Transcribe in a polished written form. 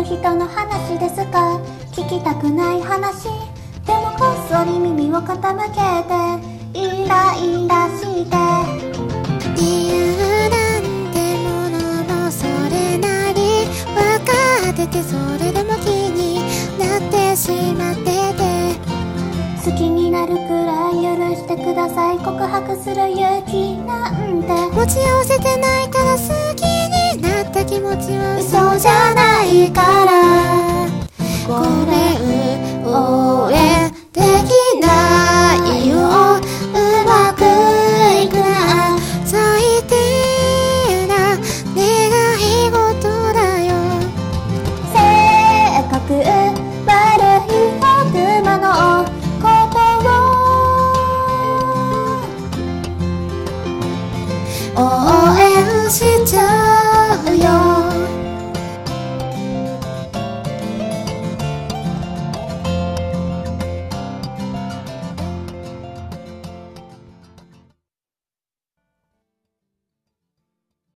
人の話ですか？聞きたくない話でもこっそり耳を傾けてイライラして理由なんてものもそれなり分かってて、それでも気になってしまってて、 好きになるくらい許してください。告白する勇気なんて持ち合わせてないから